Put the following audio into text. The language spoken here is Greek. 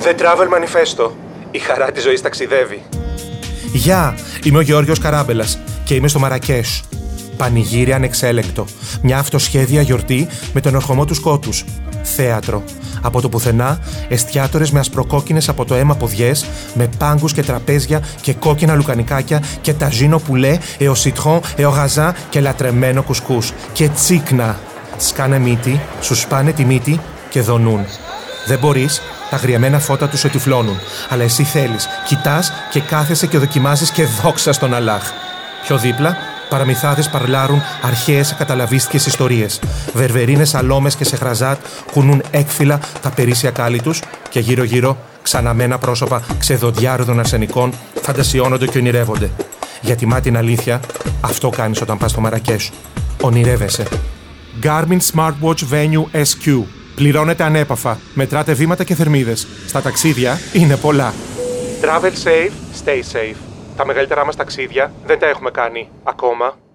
The Travel Manifesto. Η χαρά της ζωής ταξιδεύει. Γεια, είμαι ο Γεώργιος Καράμπελας και είμαι στο Μαρακές. Πανηγύρι ανεξέλεγκτο. Μια αυτοσχέδια γιορτή με τον ερχομό του σκότους. Θέατρο. Από το πουθενά, εστιατόρες με ασπροκόκκινες από το αίμα ποδιές, με πάγκους και τραπέζια και κόκκινα λουκανικάκια και ταζίνο πουλέ, eo citron, eo γαζά και λατρεμένο κουσκούς. Και τσίκνα. Σκάνε μύτη, σου σπάνε τη μύτη και δονούν. Δεν μπορείς, τα αγριεμένα φώτα τους σε τυφλώνουν. Αλλά εσύ θέλεις, κοιτάς και κάθεσαι και δοκιμάζεις και δόξα στον Αλλάχ. Πιο δίπλα, παραμυθάδες παρλάρουν αρχαίες καταλαβίστικες ιστορίες. Βερβερίνες αλόμες και σεχραζάτ κουνούν έκφυλα τα περίσσια κάλλη τους και γύρω-γύρω ξαναμένα πρόσωπα ξεδοντιάρουδων αρσενικών φαντασιώνονται και ονειρεύονται. Γιατί μα την αλήθεια, αυτό κάνεις όταν πας στο Μαρακές. Ονειρεύεσαι. Garmin Smartwatch Venue SQ. Πληρώνετε ανέπαφα. Μετράτε βήματα και θερμίδες. Στα ταξίδια είναι πολλά. Travel safe, stay safe. Τα μεγαλύτερά μας ταξίδια δεν τα έχουμε κάνει ακόμα.